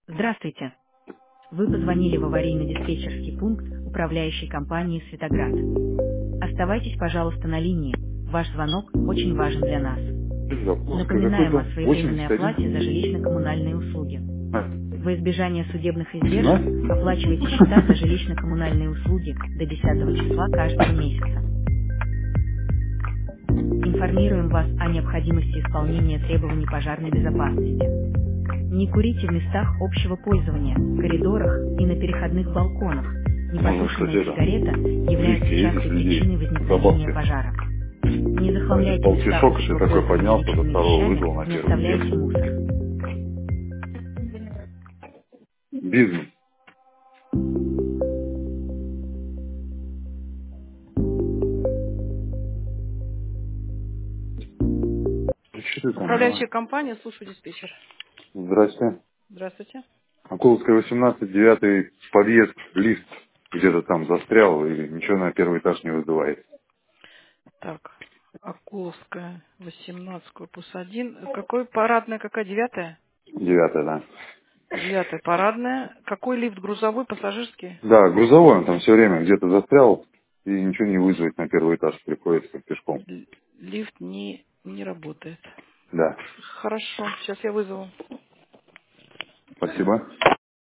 Здравствуйте. Вы позвонили в аварийно-диспетчерский пункт управляющей компании «Светоград». Оставайтесь, пожалуйста, на линии. Ваш звонок очень важен для нас. Запуска Напоминаем о какой-то. своевременной оплате за 81. жилищно-коммунальные услуги. А, Во избежание судебных издержек 17? оплачивайте счета за жилищно-коммунальные услуги до 10 числа каждого месяца. Информируем вас о необходимости исполнения требований пожарной безопасности. Не курите в местах общего пользования, коридорах и на переходных балконах. Можно, кстати, Непотушенная это, сигарета является везде ездить частой людей причиной за возникновения бабки. пожара. Не Один захламляйте места полтишок еще общего такой пользования поднялся, до личными второго вещами, вызвал на не первый оставляйте съезд. мусор. Бизнес. Что ты там, давай? Управляющая компания, слушаю диспетчер. Здрасте. Здравствуйте. Акуловская, 18, 9 подъезд, лифт где-то там застрял и ничего на первый этаж не вызывает. Так, Акуловская, 18, корпус 1. Какой парадная, какая, 9? 9, да. 9 парадная. Какой лифт, грузовой, пассажирский? Да, грузовой он там все время где-то застрял и ничего не вызвать на первый этаж, приходится пешком. Лифт не работает. Да. Хорошо, сейчас я вызову. Спасибо.